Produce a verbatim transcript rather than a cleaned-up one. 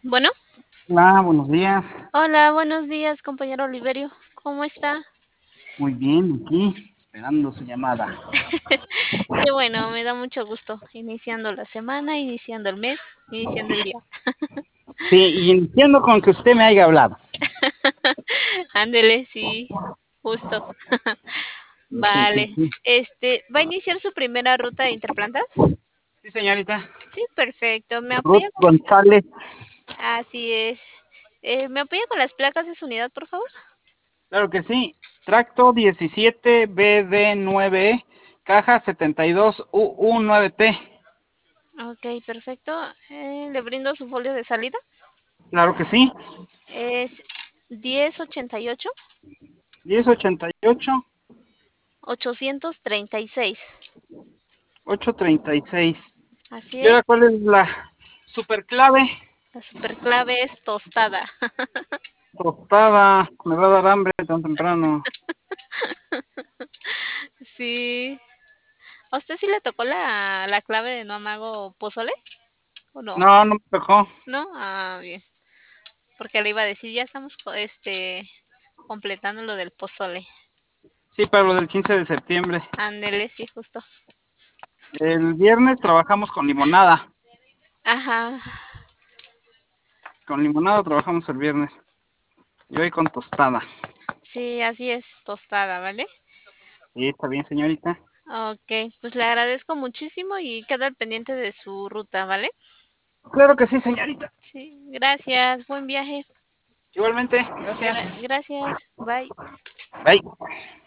Bueno, Hola, buenos días. hola, buenos días, compañero Oliverio. ¿Cómo está? Muy bien, aquí esperando su llamada. Qué bueno, me da mucho gusto. Iniciando la semana, iniciando el mes, iniciando el día. Sí, y iniciando con que usted me haya hablado. Ándele, sí, justo. Sí, sí, Vale. sí. Este, ¿va a iniciar su primera ruta de interplantas? Sí, señorita. Sí, perfecto. ¿Me Ruth apoya? González. Así es. Eh, ¿me apoya con las placas de su unidad, por favor? Claro que sí. Tracto diecisiete B D nueve E, caja setenta y dos U U nueve T. Ok, perfecto. Eh, le brindo su folio de salida. Claro que sí. Es diez ochenta y ocho diez ochenta y ocho ochocientos treinta y seis. ocho treinta y seis. Así ¿Y ahora es. cuál es la super clave? La superclave es tostada. Tostada. Me va a dar hambre tan temprano. Sí. ¿A usted sí le tocó la, la clave de no amago pozole? ¿O no? No, no me tocó. ¿No? Ah, bien. Porque le iba a decir, ya estamos co- este completando lo del pozole. Sí, para lo del quince de septiembre. Ándele, sí, justo. El viernes trabajamos con limonada. Ajá. Con limonada trabajamos el viernes. Y hoy con tostada. Sí, así es, tostada, ¿vale? Sí, está bien, señorita. Ok, pues le agradezco muchísimo y queda al pendiente de su ruta, ¿vale? Claro que sí, señorita. Sí, gracias, buen viaje. Igualmente, Gra- gracias. gracias, bye. Bye.